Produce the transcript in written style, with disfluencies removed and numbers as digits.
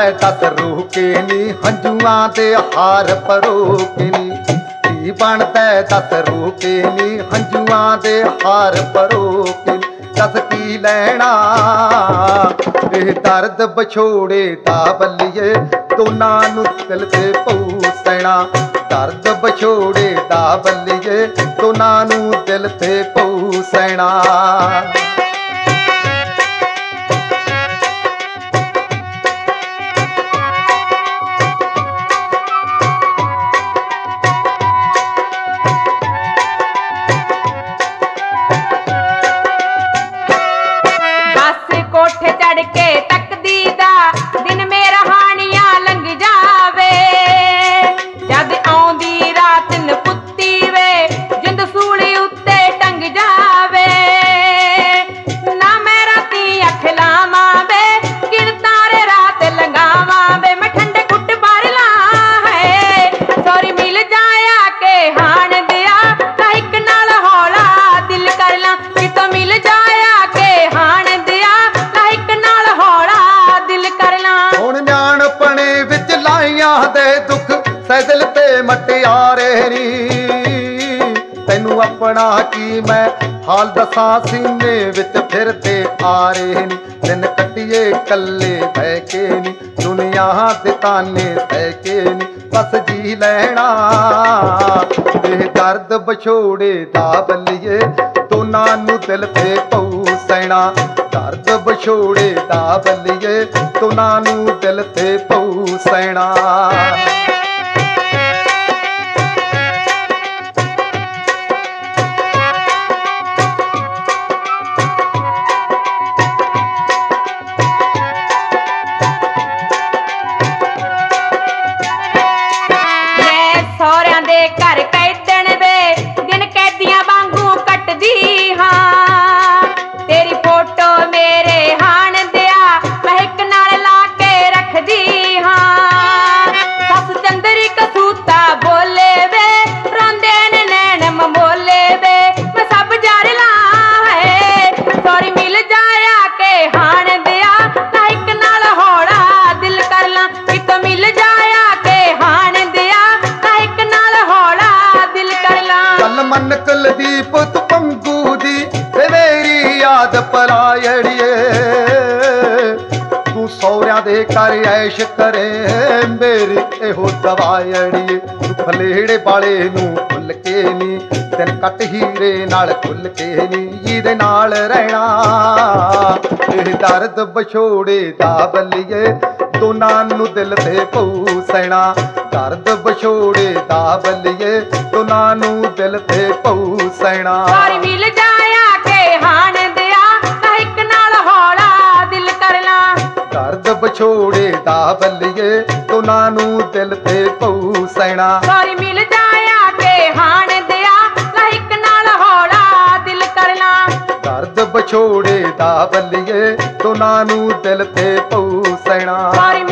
दस रूह के नी हंजुआ दे हार परो के नी की बनता दस रूह के नी हंजुआ दे हार परो के नी दस की लैना ये दर्द बछोड़े दा बल्लिए दोनां नूं दिल ते पऊ सैना दर्द बछोड़े दा बल्लिए दोनां नूं दिल ते पऊ सैना कोठे चढ़ के तकदी दा दिन मेरा हानियां लंघ जावे जद आउंदी रात नपुत्ती वे जिंद सूली उत्ते टंग जावे ना मैं राती अख लावां वे गिण तारे रात लंघावां वे मैं ठंडे घुट भर ला है सॉरी मिल जाया के हाण दिया ना इक नाल हौला दिल कर ला कितों मिल जाया के हाण दे दुख सैदल ते मटियारे नी तैनू अपना की मैं हाल दसा सीने विच फिरते आ रहे नी दिन कटिए कल्ले बह के नी दुनिया दे ताने सह के नी बस जी लैना ये दर्द बछोड़े दा बल्लिए दोनां नूं दिल ते पऊ सैना दर्द बछोड़े दा बल्लिए दोनां नूं दिल ते पऊ सैना दे घर कैदन वे दिन कैदियां वांगू कटदी हां तेरी फोटो मेरे हाण दिया महक नाल ला के रखदी हां सस चंदरी कसूता बोले वे रोंदे ने नैन ममोले वे मैं सब जार ला है सॉरी मिल जाया के हाण दिया महक नाल हौला दिल कर ला कितों मिल जाया के हाण दिया मन कुलदीप तू पंगू दी मेरी याद परायड़िए तू सौरिया दे कर ऐश करे मेरी एहो दवायड़िए तू फलेड़े वाले नू भुल के नी दिन कट हीरे नाल खुल के नी इहदे नाल रहना ये दर्द बछोड़े दा बल्लिए दोनां नूं दिल ते पऊ सैना दर्द बछोड़े दा बल्लिए दोनां नूं दिल ते पऊ सैना सॉरी मिल जाया के हाण दिया ना इक नाल हौला दिल कर ला दर्द बछोड़े दा बल्लिए दोनां नूं दिल ते पऊ सैना सॉरी मिल जाया के हाण दिया ना इक नाल हौला दिल कर ला दर्द बछोड़े दा बल्लिए दोनां नूं दिल ते पऊ सैना